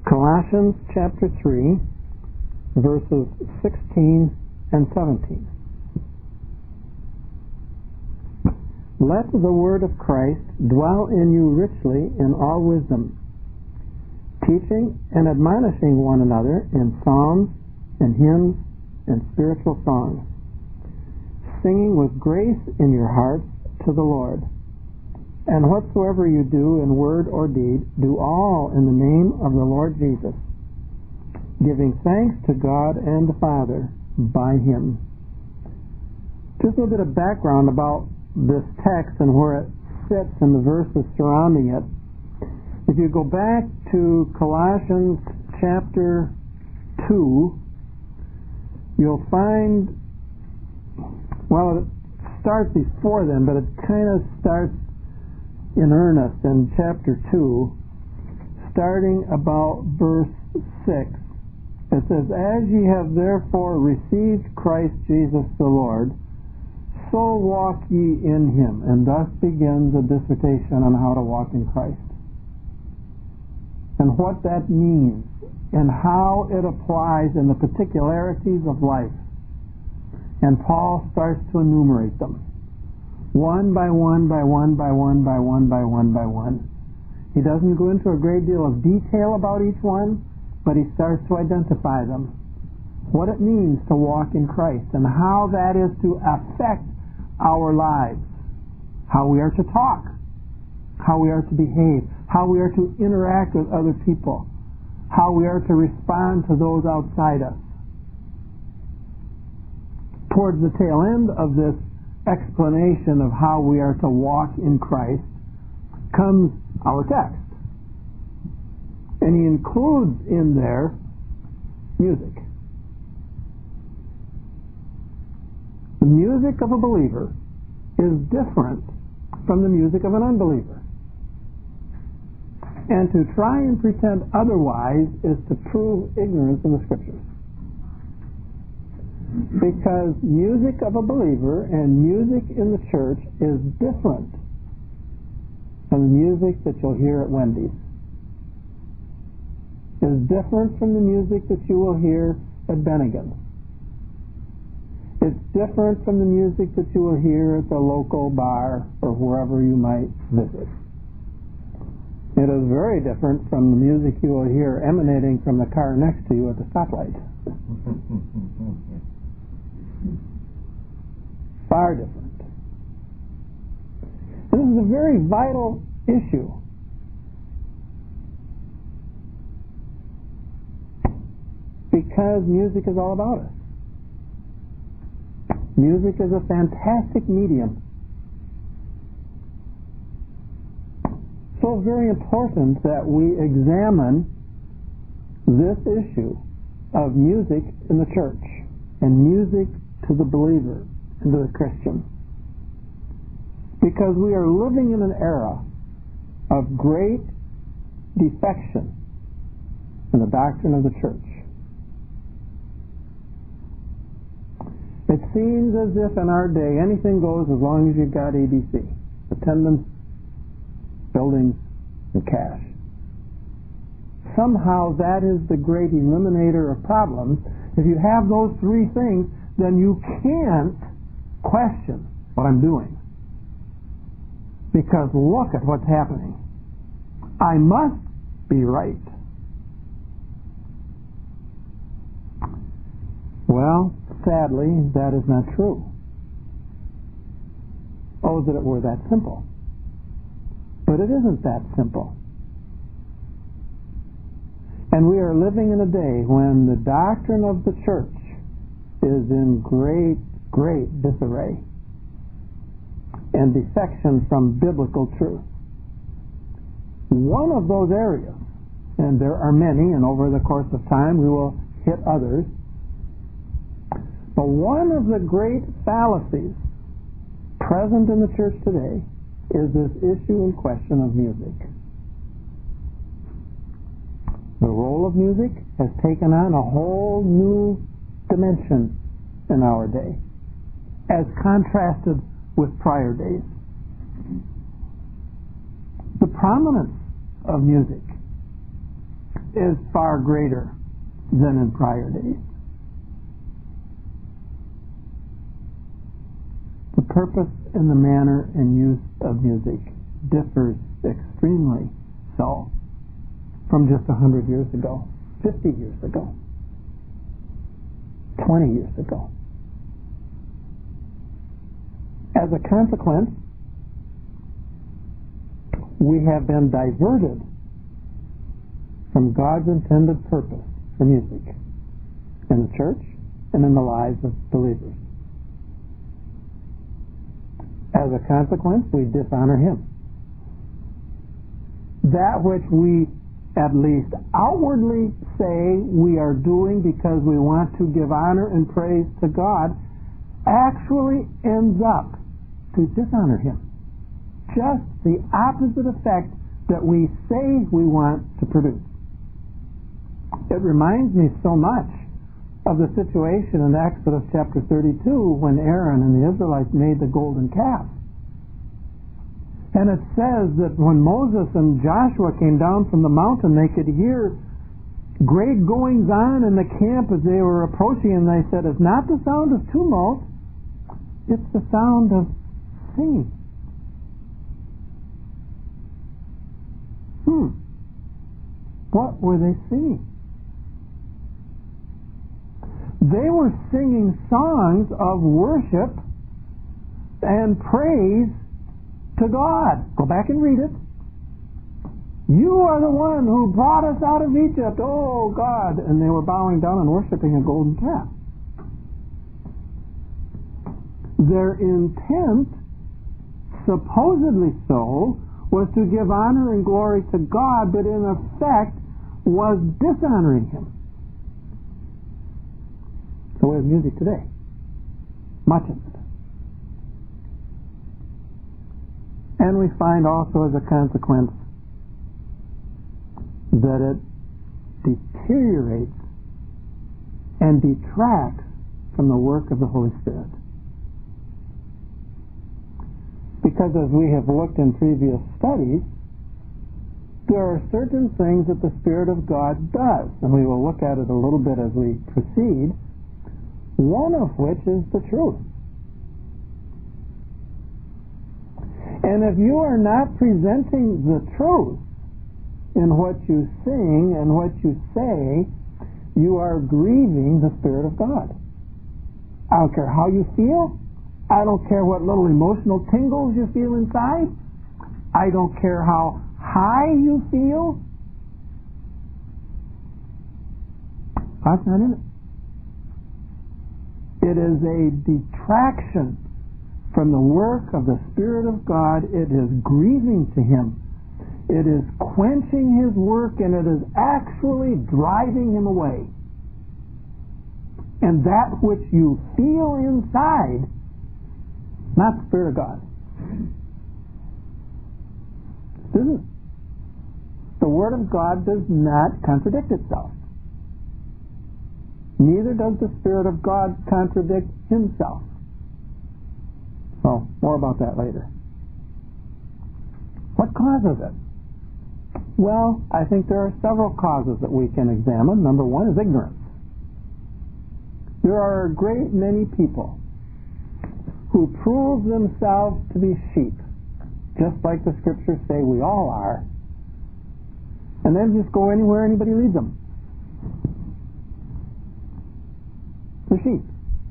Colossians chapter 3, verses 16 and 17. Let the word of Christ dwell in you richly in all wisdom, teaching and admonishing one another in psalms and hymns and spiritual songs, singing with grace in your hearts to the Lord. And whatsoever you do in word or deed, do all in the name of the Lord Jesus, giving thanks to God and the Father by Him. Just a little bit of background about this text and where it sits in the verses surrounding it. If you go back to Colossians chapter 2, you'll find, well, it starts before then, but it kind of starts in earnest in chapter 2, starting about verse 6. It says, As ye have therefore received Christ Jesus the Lord, so walk ye in him. And thus begins a dissertation on how to walk in Christ, and what that means, and how it applies in the particularities of life. And Paul starts to enumerate them, one by one by one by one by one by one by one. He doesn't go into a great deal of detail about each one, but he starts to identify them, what it means to walk in Christ, and how that is to affect our lives, how we are to talk, how we are to behave, how we are to interact with other people, how we are to respond to those outside us. Towards the tail end of this explanation of how we are to walk in Christ comes our text. And he includes in there music. The music of a believer is different from the music of an unbeliever. And to try and pretend otherwise is to prove ignorance of the Scriptures. Because music of a believer and music in the church is different from the music that you'll hear at Wendy's. Is different from the music that you will hear at Bennigan's. It's different from the music that you will hear at the local bar or wherever you might visit. It is very different from the music you will hear emanating from the car next to you at the stoplight. Far different. This is a very vital issue. Because music is all about us. Music is a fantastic medium. So very important that we examine this issue of music in the church and music to the believer and to the Christian. Because we are living in an era of great defection in the doctrine of the church. It seems as if in our day anything goes as long as you've got ABC, attendance, buildings, and cash. Somehow that is the great eliminator of problems. If you have those three things, then you can't question what I'm doing. Because look at what's happening. I must be right. Well, sadly, that is not true. Oh, that it were that simple. But it isn't that simple. And we are living in a day when the doctrine of the church is in great, great disarray and defection from biblical truth. One of those areas, and there are many, and over the course of time we will hit others, but one of the great fallacies present in the church today is this issue and question of music. The role of music has taken on a whole new dimension in our day, as contrasted with prior days. The prominence of music is far greater than in prior days. The purpose and the manner and use of music differs extremely so from just 100 years ago, 50 years ago, 20 years ago. As a consequence, we have been diverted from God's intended purpose for music in the church and in the lives of believers. As a consequence, we dishonor Him. That which we at least outwardly say we are doing because we want to give honor and praise to God actually ends up to dishonor Him. Just the opposite effect that we say we want to produce. It reminds me so much of the situation in Exodus chapter 32 when Aaron and the Israelites made the golden calf. And it says that when Moses and Joshua came down from the mountain, they could hear great goings on in the camp as they were approaching, and they said, it's not the sound of tumult, it's the sound of singing. What were they singing? They were singing songs of worship and praise to God. Go back and read it. You are the one who brought us out of Egypt, oh God. And they were bowing down and worshiping a golden calf. Their intent, supposedly so, was to give honor and glory to God, but in effect was dishonoring Him. It's the way of music today. Much of it. And we find also as a consequence that it deteriorates and detracts from the work of the Holy Spirit. Because as we have looked in previous studies, there are certain things that the Spirit of God does, and we will look at it a little bit as we proceed, one of which is the truth. And if you are not presenting the truth in what you sing and what you say, you are grieving the Spirit of God. I don't care how you feel. I don't care what little emotional tingles you feel inside. I don't care how high you feel. God's not in it. It is a detraction from the work of the Spirit of God. It is grieving to Him. It is quenching His work, and it is actually driving Him away. And that which you feel inside, not the Spirit of God. Isn't it? The Word of God does not contradict itself. Neither does the Spirit of God contradict Himself. So, more about that later. What causes it? Well, I think there are several causes that we can examine. Number one is ignorance. There are a great many people who prove themselves to be sheep, just like the Scriptures say we all are, and then just go anywhere anybody leads them. They're sheep.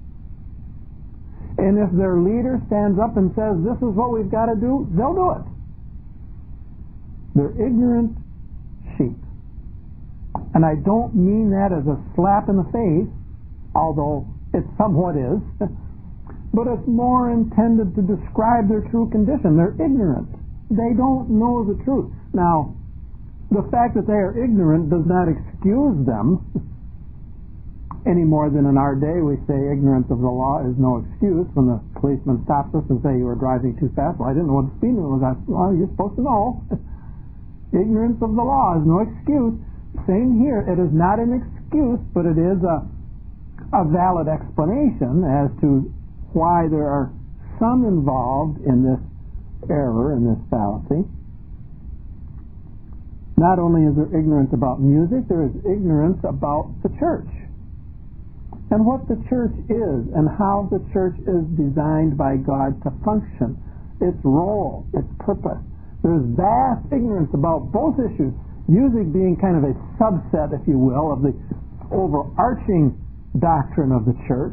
And if their leader stands up and says, this is what we've got to do, they'll do it. They're ignorant sheep. And I don't mean that as a slap in the face, although it somewhat is, but it's more intended to describe their true condition. They're ignorant. They don't know the truth. Now, the fact that they are ignorant does not excuse them any more than in our day we say ignorance of the law is no excuse. When the policeman stops us and say you were driving too fast, well, I didn't know what the speed limit was. Well, you're supposed to know. Ignorance of the law is no excuse. Same here. It is not an excuse, but it is a valid explanation as to why there are some involved in this error, in this fallacy. Not only is there ignorance about music, there is ignorance about the church and what the church is and how the church is designed by God to function, its role, its purpose. There's vast ignorance about both issues, music being kind of a subset, if you will, of the overarching doctrine of the church.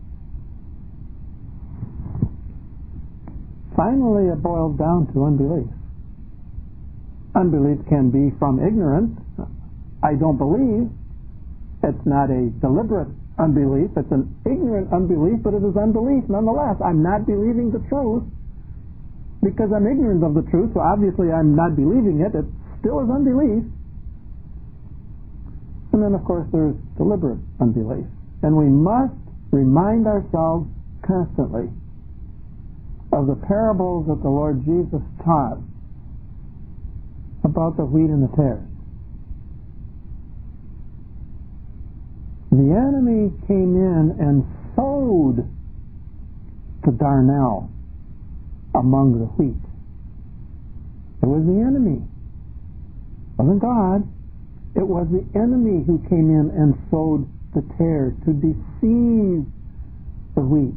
Finally, it boils down to unbelief. Unbelief can be from ignorance. I don't believe. It's not a deliberate unbelief. It's an ignorant unbelief, but it is unbelief nonetheless. I'm not believing the truth because I'm ignorant of the truth, so obviously I'm not believing it. It still is unbelief. And then, of course, there's deliberate unbelief. And we must remind ourselves constantly of the parables that the Lord Jesus taught about the wheat and the tares. The enemy came in and sowed the darnel among the wheat. It was the enemy. It wasn't God. It was the enemy who came in and sowed the tares to deceive the wheat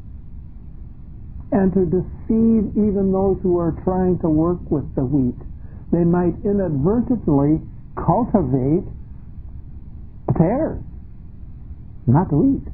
and to deceive even those who are trying to work with the wheat. They might inadvertently cultivate the tares, not the wheat.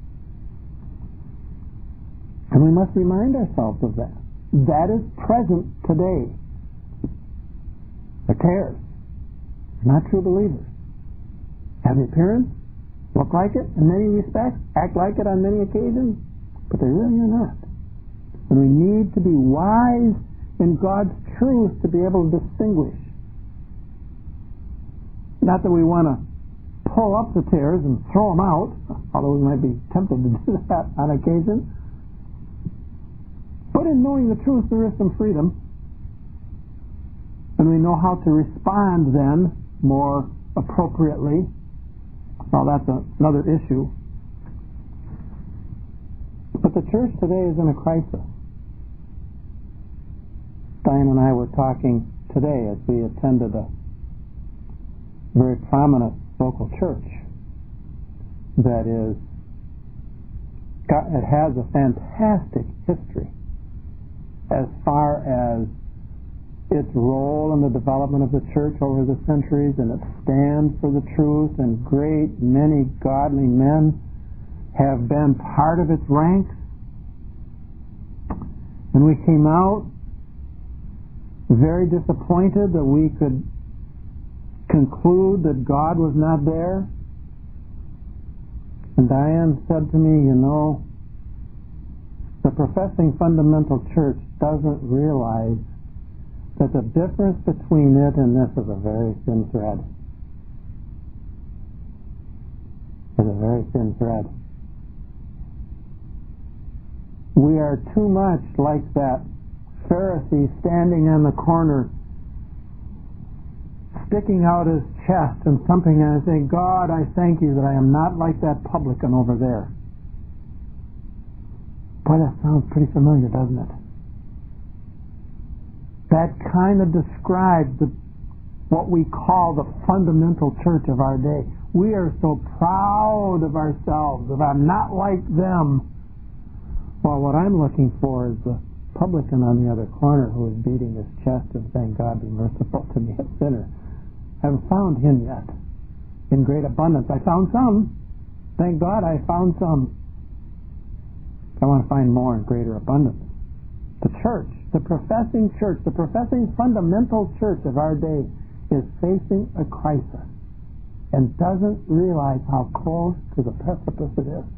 And we must remind ourselves of that. That is present today. The tares, not true believers. Have the appearance, look like it in many respects, act like it on many occasions, but they really are not. And we need to be wise in God's truth to be able to distinguish. Not that we want to pull up the tares and throw them out, although we might be tempted to do that on occasion. But in knowing the truth, there is some freedom. And we know how to respond then more appropriately. Well, that's another issue. But the church today is in a crisis. Diane and I were talking today as we attended a very prominent local church that it has a fantastic history as far as its role in the development of the church over the centuries, and it stands for the truth, and great many godly men have been part of its ranks. And we came out very disappointed that we could conclude that God was not there. And Diane said to me, the professing fundamental church doesn't realize that the difference between it and this is a very thin thread. It's a very thin thread. We are too much like that Pharisee standing on the corner, sticking out his chest and thumping and saying, God, I thank you that I am not like that publican over there. Boy, that sounds pretty familiar, doesn't it? That kind of describes what we call the fundamental church of our day. We are so proud of ourselves, if I'm not like them. Well, what I'm looking for is the publican on the other corner who is beating his chest and saying, God, be merciful to me, a sinner. I haven't found him yet in great abundance. I found some. Thank God I found some. I want to find more in greater abundance. The church, the professing church, the professing fundamental church of our day is facing a crisis and doesn't realize how close to the precipice it is.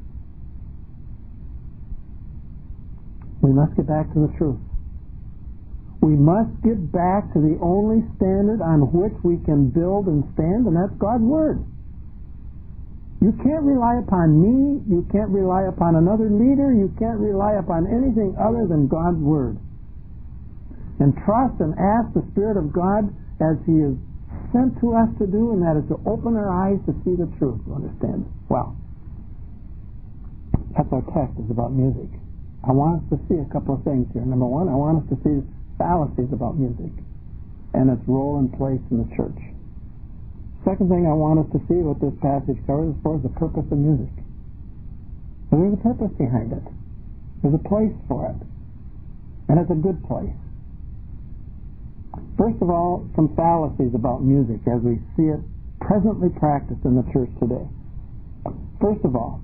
We must get back to the truth. We must get back to the only standard on which we can build and stand, and that's God's Word. You can't rely upon me. You can't rely upon another leader. You can't rely upon anything other than God's Word. And trust and ask the Spirit of God as He is sent to us to do, and that is to open our eyes to see the truth, to understand it. Well, that's our text, is about music. I want us to see a couple of things here. Number one, I want us to see fallacies about music. and its role and place in the church. Second thing I want us to see what this passage covers is the purpose of music. And there's a purpose behind it. There's a place for it. And it's a good place. First of all, some fallacies about music as we see it presently practiced in the church today. First of all,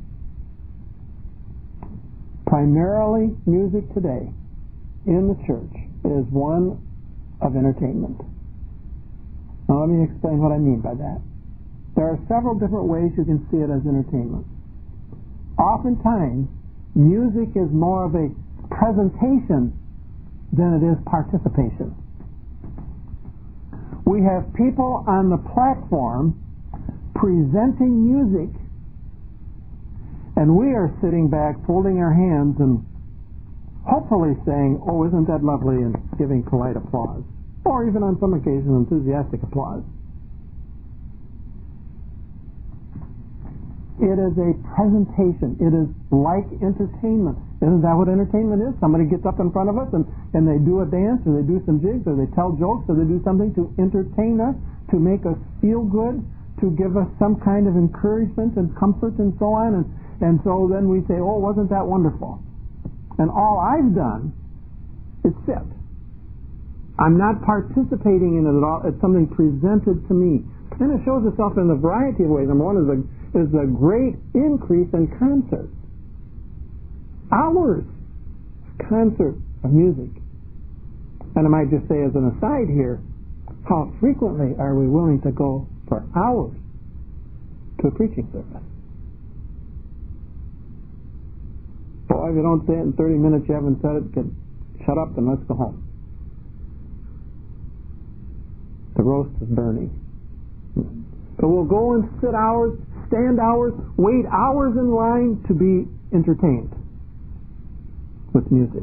primarily music today in the church is one of entertainment. Now let me explain what I mean by that. There are several different ways you can see it as entertainment. Oftentimes, music is more of a presentation than it is participation. We have people on the platform presenting music, and we are sitting back folding our hands and hopefully saying, "Oh, isn't that lovely?" and giving polite applause, or even on some occasions enthusiastic applause. It is a presentation. It is like entertainment. Isn't that what entertainment is? Somebody gets up in front of us and they do a dance, or they do some jigs, or they tell jokes, or they do something to entertain us, to make us feel good, to give us some kind of encouragement and comfort and so on. And so then we say, "Oh, wasn't that wonderful?" And all I've done is sit. I'm not participating in it at all. It's something presented to me. And it shows itself in a variety of ways. Number one is a great increase in concerts. Hours of concert of music. And I might just say as an aside here, how frequently are we willing to go for hours to a preaching service? Boy, if you don't say it in 30 minutes, you haven't said it, shut up and let's go home. The roast is burning. So we'll go and sit hours, stand hours, wait hours in line to be entertained with music.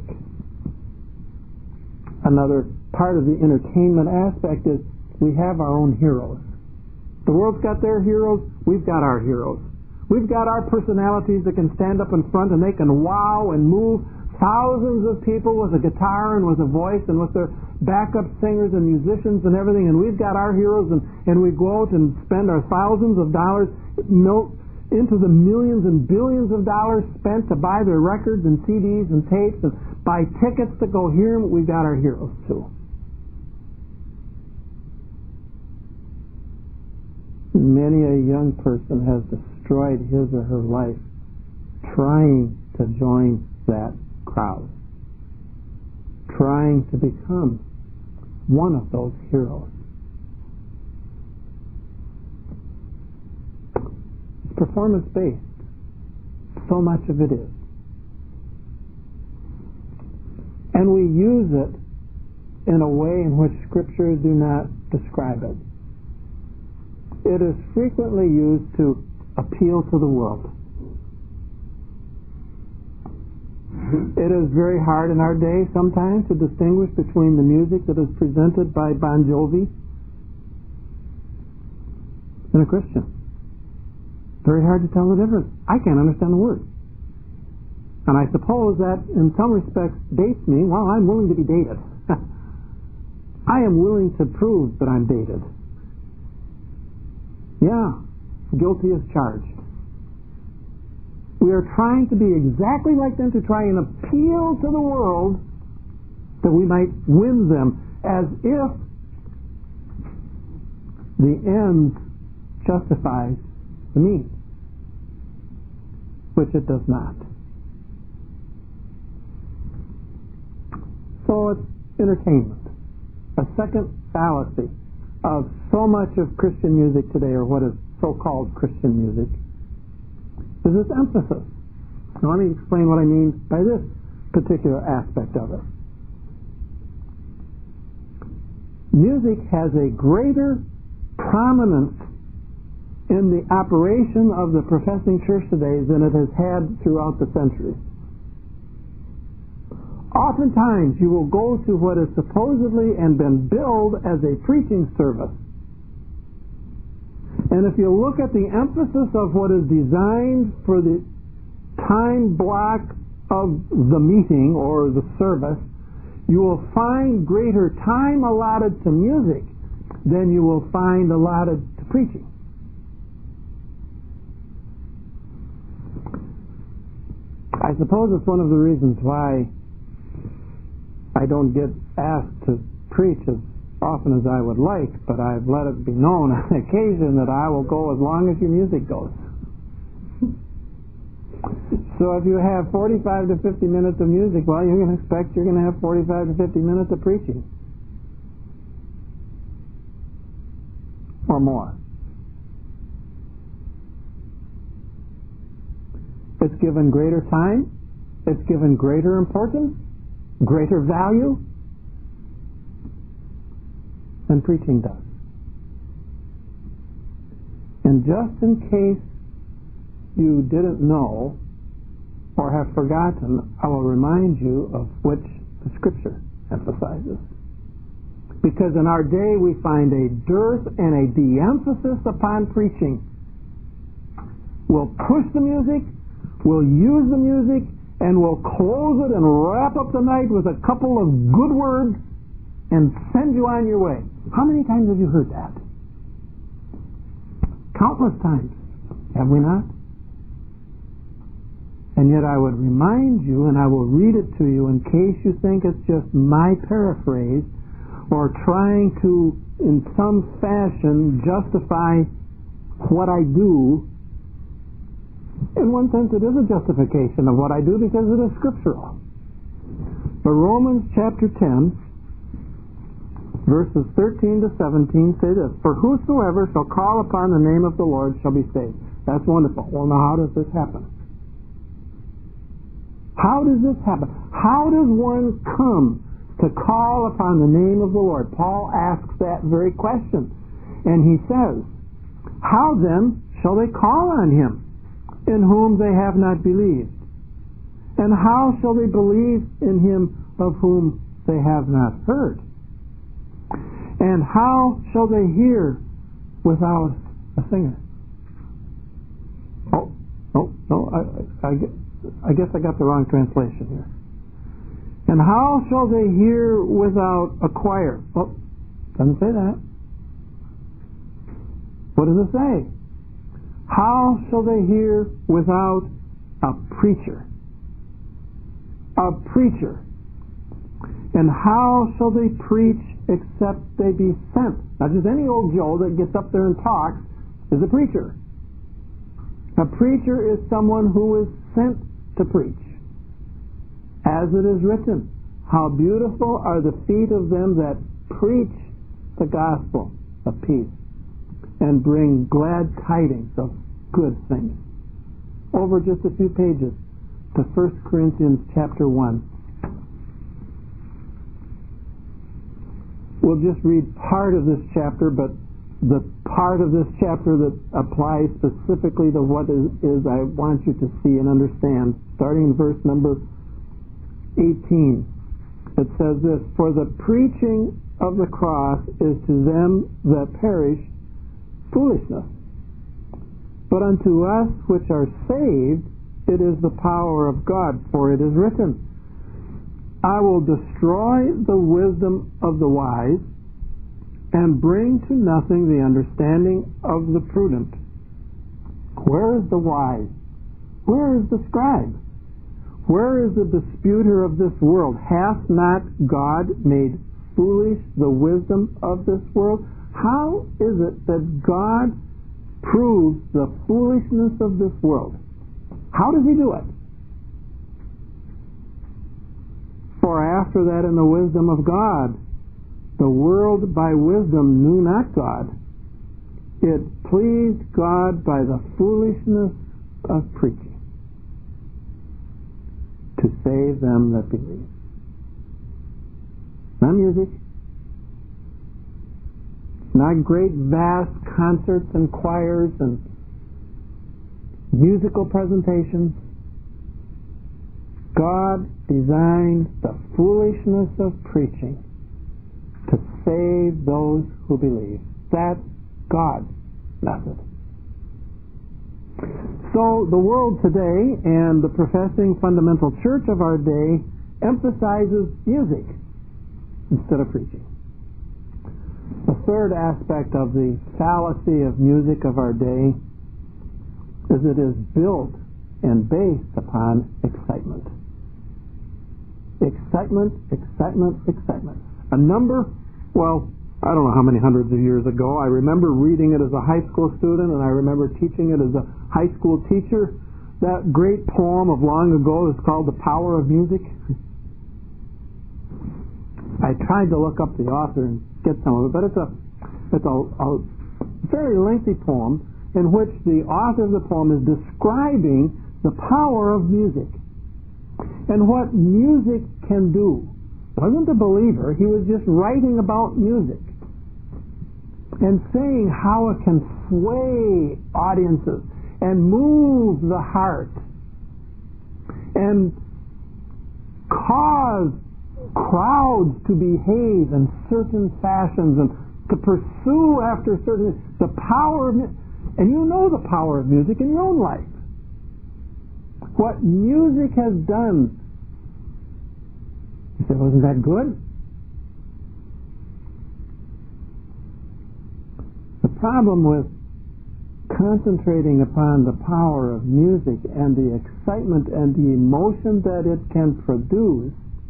Another part of the entertainment aspect is we have our own heroes. The world's got their heroes, we've got our heroes. We've got our personalities that can stand up in front and they can wow and move thousands of people with a guitar and with a voice and with their backup singers and musicians and everything, and we've got our heroes, and we go out and spend our thousands of dollars into the millions and billions of dollars spent to buy their records and CDs and tapes and buy tickets to go hear them. We've got our heroes too. Many a young person has destroyed his or her life trying to join that crowd, trying to become one of those heroes. It's performance-based. So much of it is. And we use it in a way in which Scripture do not describe it. It is frequently used to appeal to the world. It is very hard in our day sometimes to distinguish between the music that is presented by Bon Jovi and a Christian. Very hard to tell the difference. I can't understand the words. And I suppose that in some respects dates me. Well, I'm willing to be dated. I am willing to prove that I'm dated. Yeah, guilty as charged. We are trying to be exactly like them, to try and appeal to the world that we might win them, as if the end justifies the means, which it does not. So it's entertainment. A second fallacy of so much of Christian music today, or what is so-called Christian music, is this emphasis. Now let me explain what I mean by this particular aspect of it. Music has a greater prominence in the operation of the professing church today than it has had throughout the centuries. Oftentimes you will go to what is supposedly and been billed as a preaching service, and if you look at the emphasis of what is designed for the time block of the meeting or the service, you will find greater time allotted to music than you will find allotted to preaching. I suppose it's one of the reasons why I don't get asked to preach as often as I would like, but I've let it be known on occasion that I will go as long as your music goes. So if you have 45 to 50 minutes of music, well, you're going to expect you're going to have 45 to 50 minutes of preaching. Or more. It's given greater time. It's given greater importance, greater value than preaching does. And just in case you didn't know or have forgotten, I will remind you of which the Scripture emphasizes. Because in our day we find a dearth and a de-emphasis upon preaching. We'll push the music, we'll use the music, and we'll close it and wrap up the night with a couple of good words and send you on your way. How many times have you heard that? Countless times, have we not? And yet I would remind you, and I will read it to you in case you think it's just my paraphrase or trying to, in some fashion, justify what I do. In one sense, it is a justification of what I do because it is scriptural. But Romans chapter 10, verses 13 to 17 say this: "For whosoever shall call upon the name of the Lord shall be saved." That's wonderful. Well, now how does this happen? How does this happen? How does one come to call upon the name of the Lord? Paul asks that very question. And he says, "How then shall they call on him in whom they have not believed? And how shall they believe in him of whom they have not heard? And how shall they hear without a singer?" I guess I got the wrong translation here. "And how shall they hear without a choir?" Well, doesn't say that. What does it say? "How shall they hear without a preacher?" A preacher. "And how shall they preach except they be sent?" Not just any old Joe that gets up there and talks is a preacher. A preacher is someone who is sent to preach. As it is written, "How beautiful are the feet of them that preach the gospel of peace and bring glad tidings of good things." Over just a few pages to 1 Corinthians chapter 1. We'll just read part of this chapter, but the part of this chapter that applies specifically to what is I want you to see and understand. Starting in verse number 18. It says this: "For the preaching of the cross is to them that perish foolishness, but unto us which are saved it is the power of God. For it is written, I will destroy the wisdom of the wise, and bring to nothing the understanding of the prudent." Where is the wise? Where is the scribe? Where is the disputer of this world? Hath not God made foolish the wisdom of this world? How is it that God proves the foolishness of this world? How does he do it? "For after that in the wisdom of God, the world by wisdom knew not God. It pleased God by the foolishness of preaching to save them that believe." Not music. Not great vast concerts and choirs and musical presentations. God designed the foolishness of preaching to save those who believe. That's God's method. So the world today and the professing fundamental church of our day emphasizes music. instead of preaching. The third aspect of the fallacy of music of our day is it is built and based upon excitement. Excitement, excitement, excitement. A number, well, I don't know how many hundreds of years ago, I remember reading it as a high school student, and I remember teaching it as a high school teacher. That great poem of long ago is called The Power of Music. I tried to look up the author and get some of it, but it's a very lengthy poem in which the author of the poem is describing the power of music and what music can do. Wasn't a believer, he was just writing about music and saying how it can sway audiences and move the heart and cause crowds to behave in certain fashions and to pursue after certain, the power of music. And you know the power of music in your own life. What music has done. You say, wasn't that good? The problem with concentrating upon the power of music and the excitement and the emotion that it can produce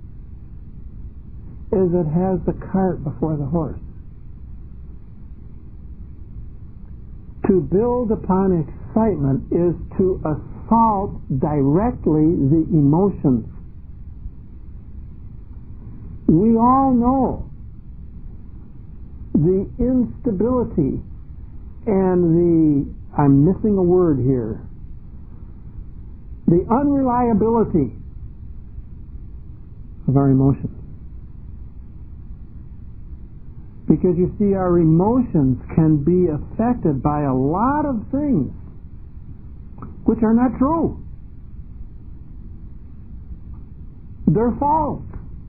is it has the cart before the horse. To build upon excitement is to assault directly the emotions. We all know the instability and I'm missing a word here, the unreliability of our emotions. Because you see, our emotions can be affected by a lot of things which are not true. They're false.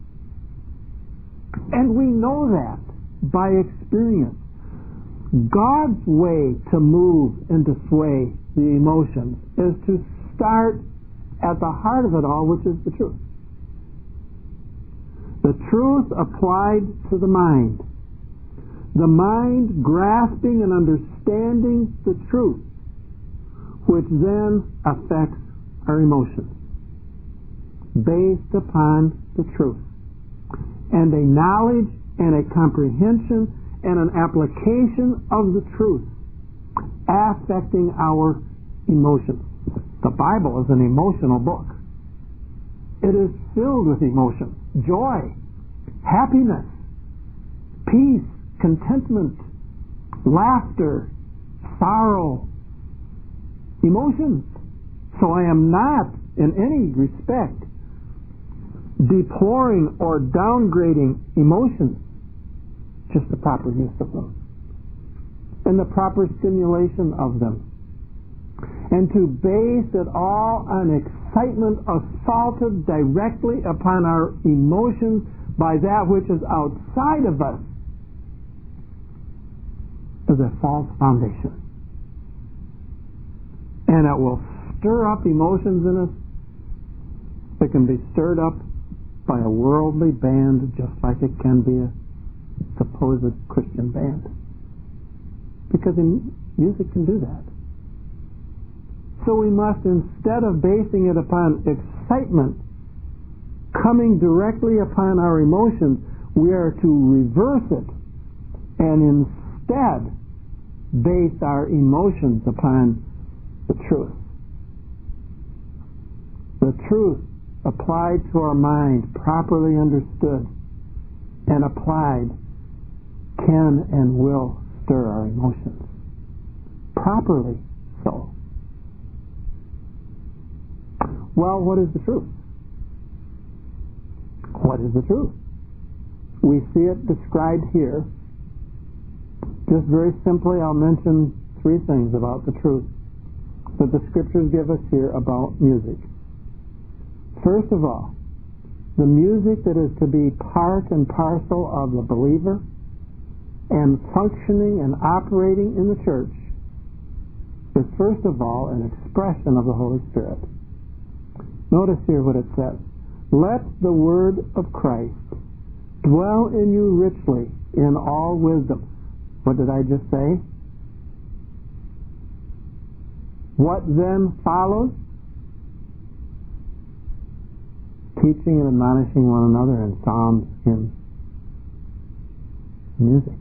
And we know that by experience. God's way to move and to sway the emotions is to start at the heart of it all, which is the truth. The truth applied to the mind. The mind grasping and understanding the truth, which then affects our emotions, based upon the truth. And a knowledge and a comprehension and an application of the truth affecting our emotions. The Bible is an emotional book. It is filled with emotion, joy, happiness, peace, contentment, laughter, sorrow, emotions. So I am not in any respect deploring or downgrading emotions, just the proper use of them and the proper stimulation of them. And to base it all on excitement assaulted directly upon our emotions by that which is outside of us is a false foundation. And it will stir up emotions in us that can be stirred up by a worldly band just like it can be a supposed Christian band. Because music can do that. So we must, instead of basing it upon excitement coming directly upon our emotions, we are to reverse it and instead base our emotions upon the truth. The truth applied to our mind, properly understood and applied, can and will stir our emotions. Properly so. Well, what is the truth? What is the truth? We see it described here. Just very simply, I'll mention three things about the truth that the Scriptures give us here about music. First of all, the music that is to be part and parcel of the believer and functioning and operating in the church is first of all an expression of the Holy Spirit. Notice here what it says. Let the word of Christ dwell in you richly in all wisdom. What did I just say? What then follows? Teaching and admonishing one another in psalms, hymns, music.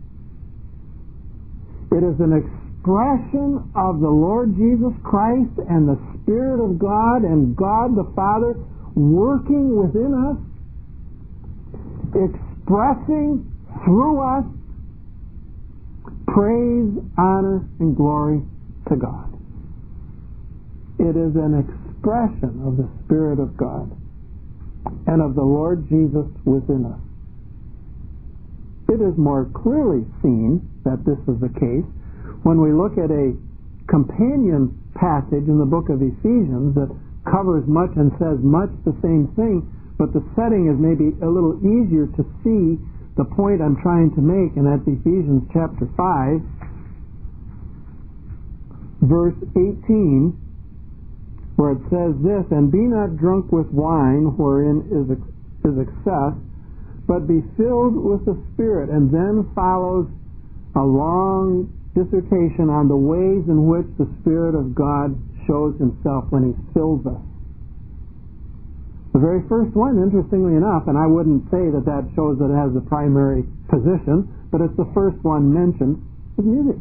It is an expression of the Lord Jesus Christ and the Spirit of God and God the Father working within us, expressing through us praise, honor, and glory to God. It is an expression of the Spirit of God and of the Lord Jesus within us. It is more clearly seen that this is the case when we look at a companion passage in the book of Ephesians that covers much and says much the same thing, but the setting is maybe a little easier to see the point I'm trying to make, and that's Ephesians chapter 5, verse 18, where it says this, "And be not drunk with wine, wherein is excess, but be filled with the Spirit." And then follows a long dissertation on the ways in which the Spirit of God shows himself when he fills us. The very first one, interestingly enough, and I wouldn't say that that shows that it has the primary position, but it's the first one mentioned, is music.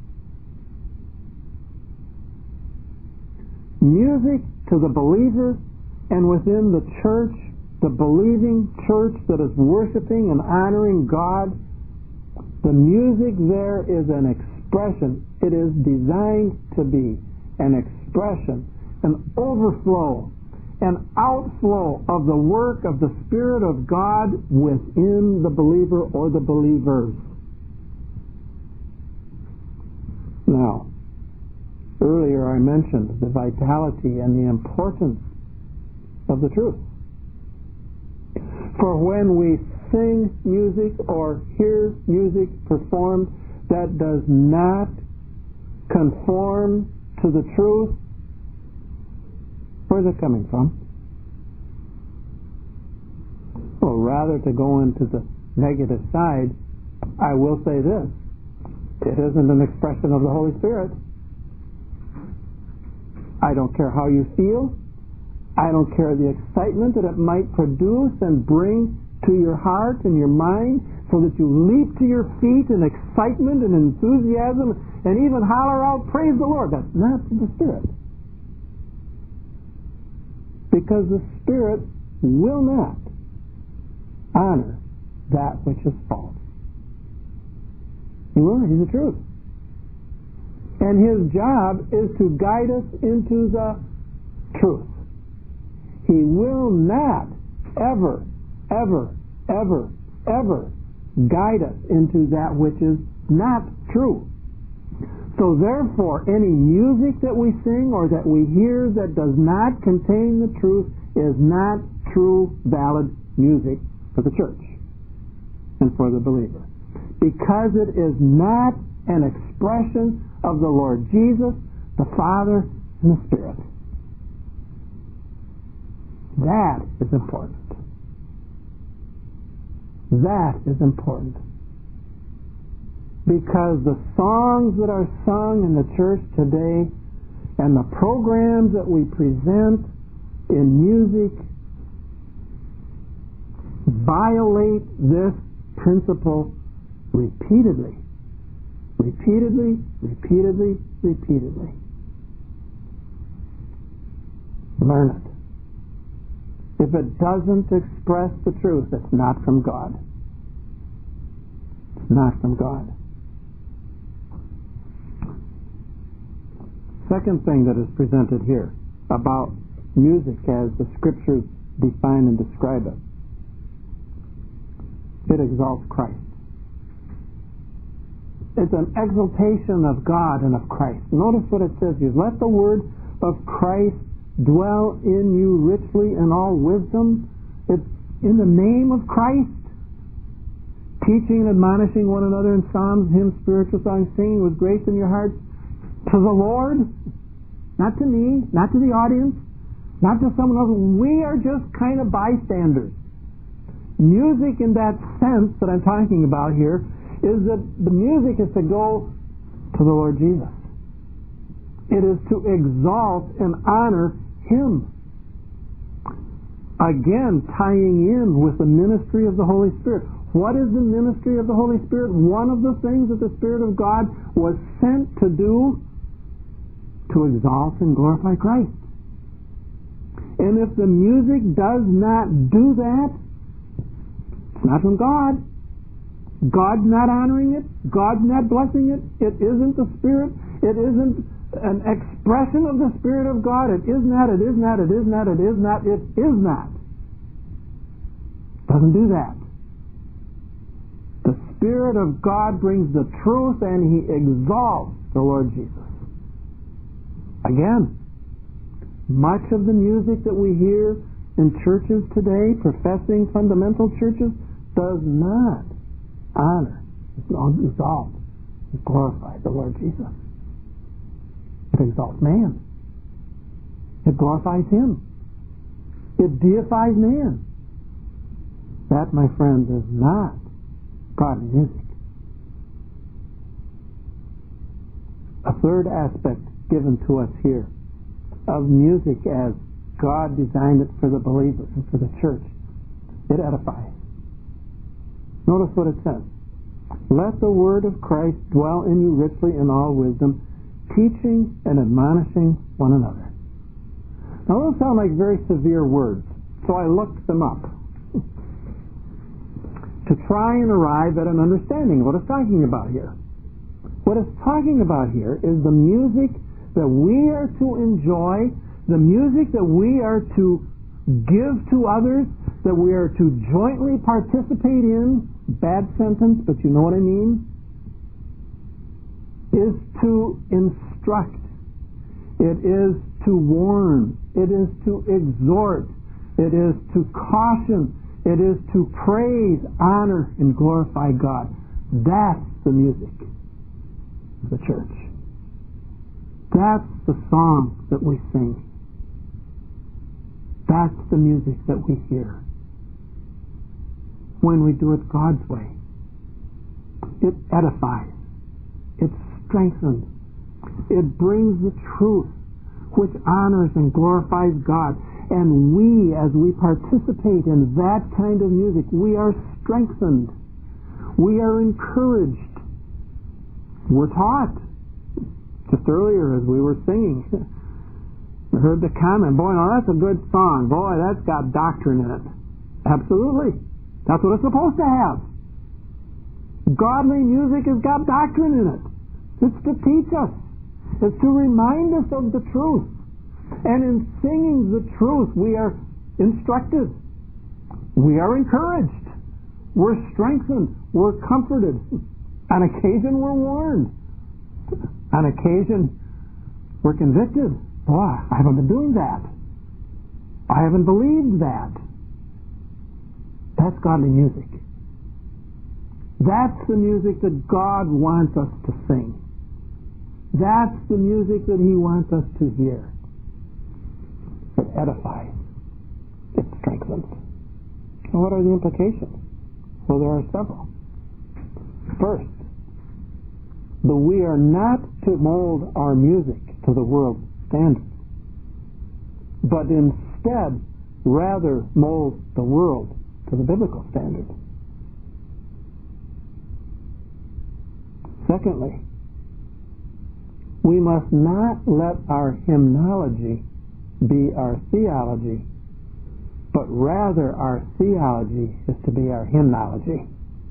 Music to the believer, and within the church, the believing church that is worshiping and honoring God, the music there is an expression. It is designed to be an expression, an overflow, an outflow of the work of the Spirit of God within the believer or the believers. Now, earlier I mentioned the vitality and the importance of the truth. For when we sing music or hear music performed that does not conform to the truth, where's it coming from? Well, rather to go into the negative side, I will say this. It isn't an expression of the Holy Spirit. I don't care how you feel. I don't care the excitement that it might produce and bring to your heart and your mind so that you leap to your feet in excitement and enthusiasm and even holler out, "Praise the Lord." That's not the Spirit. Because the Spirit will not honor that which is false. He will not. He's the truth. And his job is to guide us into the truth. He will not ever, ever, ever, ever guide us into that which is not true. So therefore, any music that we sing or that we hear that does not contain the truth is not true, valid music for the church and for the believer. Because it is not an expression of the Lord Jesus, the Father, and the Spirit. That is important. That is important. Because the songs that are sung in the church today and the programs that we present in music violate this principle repeatedly. Repeatedly, repeatedly, repeatedly. Learn it. If it doesn't express the truth, it's not from God. It's not from God. Second thing that is presented here about music as the Scriptures define and describe it. It exalts Christ. It's an exaltation of God and of Christ. Notice what it says here. Let the word of Christ dwell in you richly in all wisdom. It's in the name of Christ. Teaching and admonishing one another in psalms, hymns, spiritual songs, singing with grace in your hearts to the Lord. Not to me, not to the audience, not to someone else. We are just kind of bystanders. music in that sense that I'm talking about here is that the music is to go to the Lord Jesus. It is to exalt and honor Him. Again, tying in with the ministry of the Holy Spirit. What is the ministry of the Holy Spirit? One of the things that the Spirit of God was sent to do, to exalt and glorify Christ. And if the music does not do that, it's not from God. God's not honoring it. God's not blessing it. It isn't the Spirit. It isn't an expression of the Spirit of God. It is not, it is not, it is not, it is not, it is not. Doesn't do that. The Spirit of God brings the truth and He exalts the Lord Jesus. Again, much of the music that we hear in churches today, professing fundamental churches, does not honor, exalt, and glorify the Lord Jesus. It exalts man. It glorifies Him. It deifies man. That, my friends, is not godly music. A third aspect given to us here of music as God designed it for the believer and for the church. It edifies. Notice what it says. Let the word of Christ dwell in you richly in all wisdom, teaching and admonishing one another. Now those sound like very severe words, so I looked them up to try and arrive at an understanding of what it's talking about here. What it's talking about here is the music that we are to enjoy, the music that we are to give to others, that we are to jointly participate in, bad sentence, but you know what I mean, is to instruct. It is to warn. It is to exhort. It is to caution. It is to praise, honor, and glorify God. That's the music of the church. That's the song that we sing. That's the music that we hear. When we do it God's way, it edifies. It strengthens. It brings the truth which honors and glorifies God. And we, as we participate in that kind of music, we are strengthened. We are encouraged. We're taught. Just earlier as we were singing, I heard the comment, boy, now that's a good song. Boy, that's got doctrine in it. Absolutely. That's what it's supposed to have. Godly music has got doctrine in it. It's to teach us. It's to remind us of the truth. And in singing the truth, we are instructed. We are encouraged. We're strengthened. We're comforted. On occasion, we're warned. On occasion, we're convicted. Boy, I haven't been doing that. I haven't believed that. That's godly music. That's the music that God wants us to sing. That's the music that He wants us to hear. It edifies. It strengthens. And what are the implications? Well, there are several. First, that we are not to mold our music to the world's standards, but instead rather mold the world to the biblical standard. Secondly, we must not let our hymnology be our theology, but rather our theology is to be our hymnology.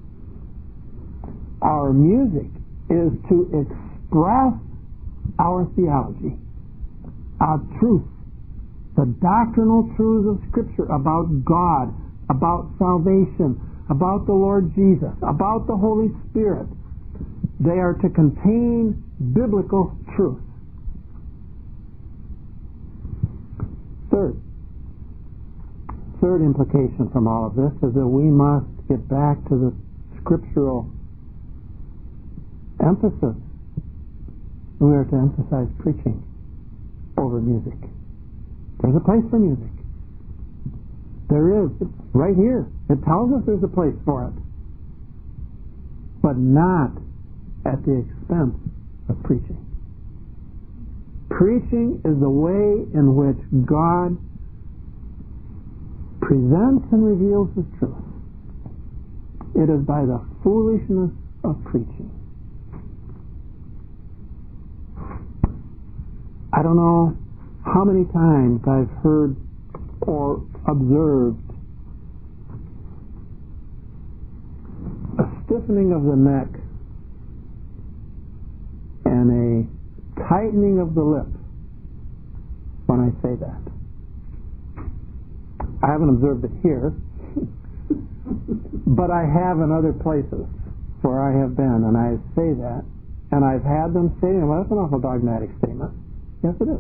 Our music is to express our theology, our truth, the doctrinal truths of Scripture about God, about salvation, about the Lord Jesus, about the Holy Spirit. They are to contain biblical truth. Third implication from all of this is that we must get back to the scriptural emphasis. We are to emphasize preaching over music. There's a place for music. There is, right here. It tells us there's a place for it. But not at the expense of preaching. Preaching is the way in which God presents and reveals His truth. It is by the foolishness of preaching. I don't know how many times I've heard or observed a stiffening of the neck and a tightening of the lip when I say that. I haven't observed it here, but I have in other places where I have been, and I say that, and I've had them say, well, that's an awful dogmatic statement. Yes, it is.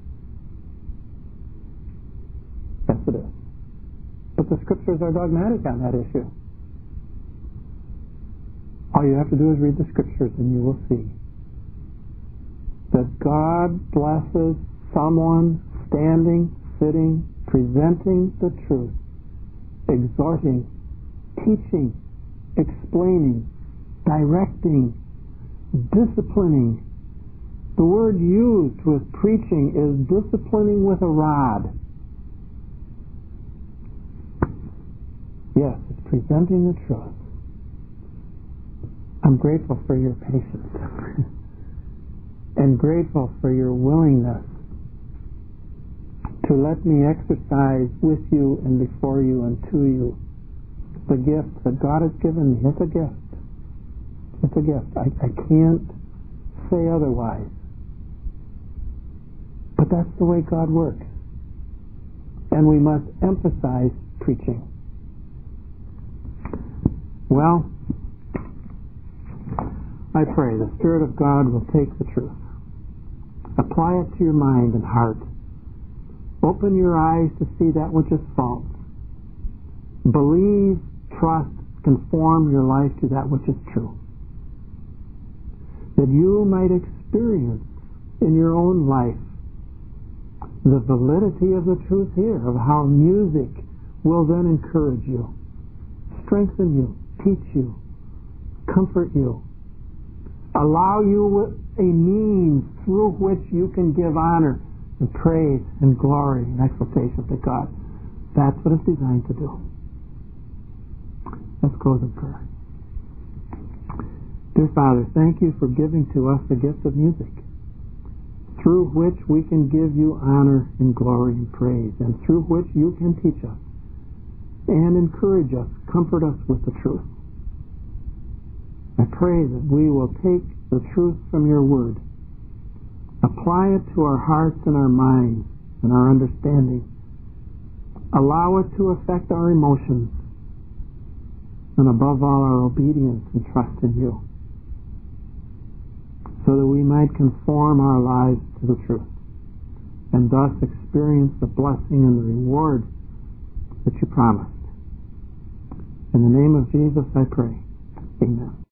Yes, it is. But the Scriptures are dogmatic on that issue. All you have to do is read the Scriptures and you will see that God blesses someone standing, sitting, presenting the truth, exhorting, teaching, explaining, directing, disciplining. The word used with preaching is disciplining with a rod. Yes, it's presenting the truth. I'm grateful for your patience and grateful for your willingness to let me exercise with you and before you and to you the gift that God has given me. It's a gift. It's a gift. I can't say otherwise. But that's the way God works. And we must emphasize preaching. Well, I pray the Spirit of God will take the truth, apply it to your mind and heart, open your eyes to see that which is false, believe, trust, conform your life to that which is true, that you might experience in your own life the validity of the truth here, of how music will then encourage you, strengthen you, teach you, comfort you, allow you a means through which you can give honor and praise and glory and exaltation to God. That's what it's designed to do. Let's close in prayer. Dear Father, thank you for giving to us the gift of music, through which we can give you honor and glory and praise, and through which you can teach us and encourage us, comfort us with the truth. I pray that we will take the truth from your word, apply it to our hearts and our minds and our understanding, allow it to affect our emotions, and above all our obedience and trust in you, so that we might conform our lives to the truth and thus experience the blessing and the reward that you promised. In the name of Jesus I pray. Amen.